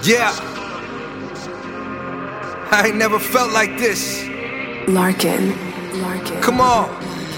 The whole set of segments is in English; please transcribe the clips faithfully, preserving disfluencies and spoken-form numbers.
Yeah, I ain't never felt like this. Larkin, Larkin. Come on.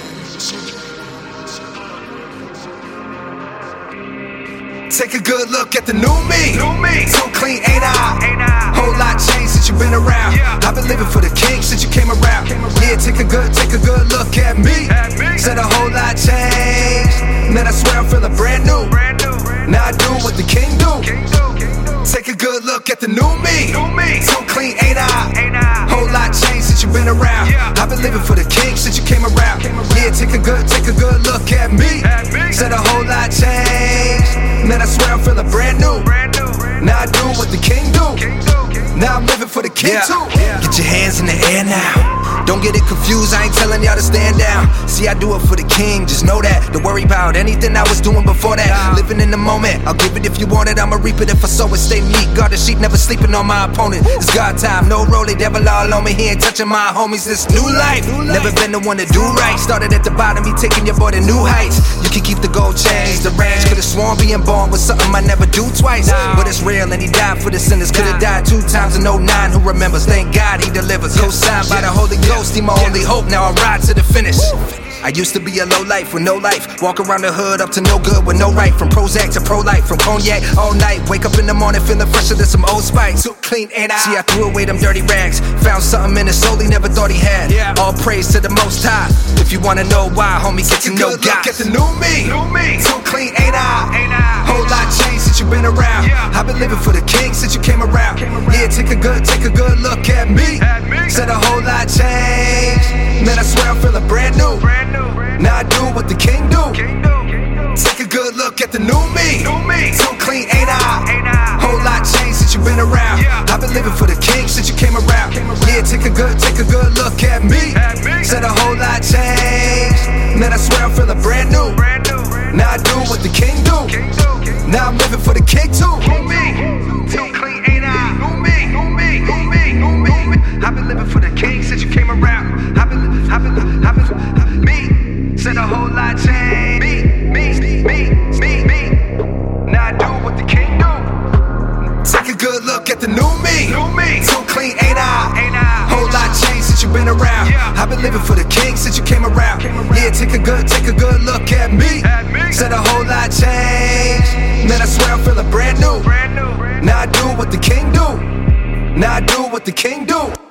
Take a good look at the new me. New me. So clean, ain't I? Ain't I? Whole lot changed since you've been around. Yeah. I've been living for the king since you came around. Came around. Yeah, take a good, take a good look at me. At me. Said a whole lot changed. Man, I swear I'm feeling brand new. Brand new. Brand new. Now I do what the king do. King do. King do. Take a good look at the new me. New me. So clean, ain't I? Ain't I? Whole lot changed since you've been around. Yeah. I've been living for the king since you came around. Came around. Yeah, take a good, take a good look at me. At me. Said a whole lot changed. Man, I swear I'm feeling brand new. Brand new. Now I do what the king do. King do. King. Now I'm living for the king yeah. too. Yeah. Get your hands in the air now. Don't get it confused, I ain't telling y'all to stand down. See, I do it for the king, just know that. Don't worry about anything I was doing before that. Living in the moment, I'll give it if you want it. I'ma reap it if I sow it, stay meek. Guard the sheep, never sleeping on my opponent. It's God time, no rolling, devil all on me. He ain't touching my homies, this new life. Never been the one to do right. Started at the bottom, he taking your boy to new heights. You can keep the gold chains, the range. Could've sworn being born was something I never do twice. But it's real and he died for the sinners. Could've died two times in oh nine, who remembers? Thank God he delivers. Co-signed by the Holy Ghost, he my only hope. Now I ride to the finish. I used to be a low life with no life. Walk around the hood up to no good with no right. From Prozac to pro-life, from cognac all night. Wake up in the morning feeling fresher than some Old Spice. So clean and I. See, I threw away them dirty rags. Found something in his soul he never thought he had. Yeah. All praise to the Most High. If you wanna know why, homie, get to know God. Look at the new me. New me. So clean ain't I? Ain't I? Whole lot changed since you've been around. Yeah. I've been living for the king since you came around. Came around. Yeah, take a good, take a good look at me. At me. Said a whole lot changed. Man, I swear I'm feeling brand new. Brand new. Now I do what the king do. King do. King do. Take a good look at the new me. New me. So clean, ain't I? Ain't I? Whole lot changed since you've been around. Yeah. I've been living for the king since you came around. Came around. Yeah, take a good, take a good look at me. At me. Said a whole lot changed. Man, I swear I'm feeling brand new. Brand new. Now I do what the king do. King do. King. Now I'm living for the king too. New me. So clean, ain't I? New me. New me. New me. New me. I've been living for the king since you came around. I've been, I've been, I've been, I've been me. Said a whole lot changed. Me, me, me, me, me. Now I do what the king do. Take a good look at the new me. New me. So clean, ain't I? Ain't I? Whole lot changed since you've been around. Yeah. I've been living for the king since you came around. Came around. Yeah, take a good, take a good look at me. At me. Said a whole lot changed. Man, I swear I'm feeling brand new. Brand new. Now I do what the king do. Now I do what the king do.